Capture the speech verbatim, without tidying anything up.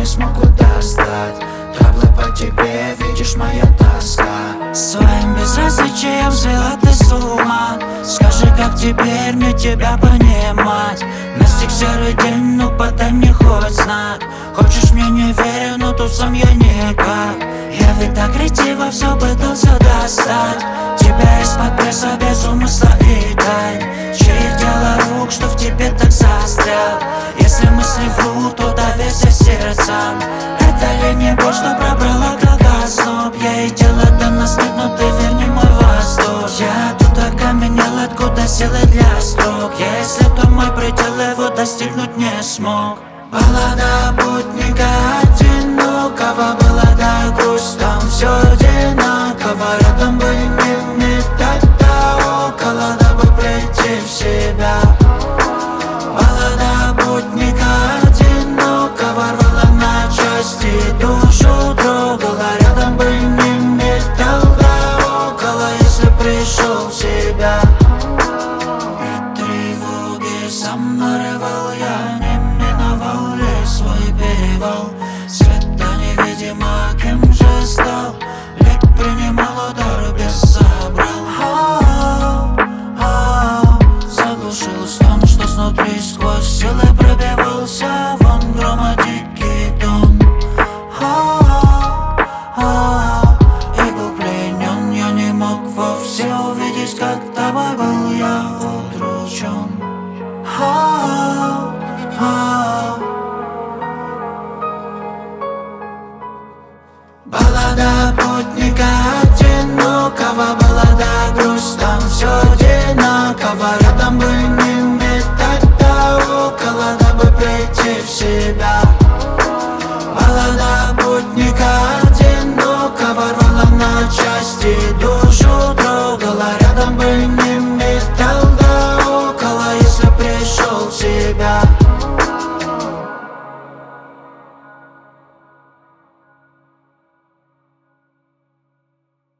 не смогу достать. Траблы по тебе, видишь, моя тоска. Своим безразличием свела ты с ума. Скажи, как теперь мне тебя понимать? Настиг серый день, ну подай мне хоть знак. Хочешь, мне не верю, но тут сам я никак. Я ведь так ретиво все пытался достать тебя из-под пресса без умысла и тайн. Чьих дело рук, что в тебе так застрял? Если мысли врут, то доверься сердцам. Это ли не боль, что пробрала как озноб? Я и дело до нас нет, но ты верни мой восторг. Я тут окаменел, откуда силы для строк. Если то мой предел, его достигнуть не смог. Баллада путника одинокого, баллада грусть, там все одинаково. Рядом были мимо, тогда около, дабы прийти в себя. Баллада путника одинокого рвала на части, душу трогала. Рядом были мимо, тогда около, если пришел в себя. И тревоги сам нарывал, я не миновал лес свой перевал. Света невидимо, кем же стал? Лик принимал удар, без забрал. Заглушил стон, что снутри сквозь силы пробивался вон грома дикий тон. И был пленен, я не мог вовсе увидеть, как тобой был я удручен. Баллада путника одинокого, баллада грусть, там все одинаково. Рядом были мимо, тогда около, дабы прийти в себя.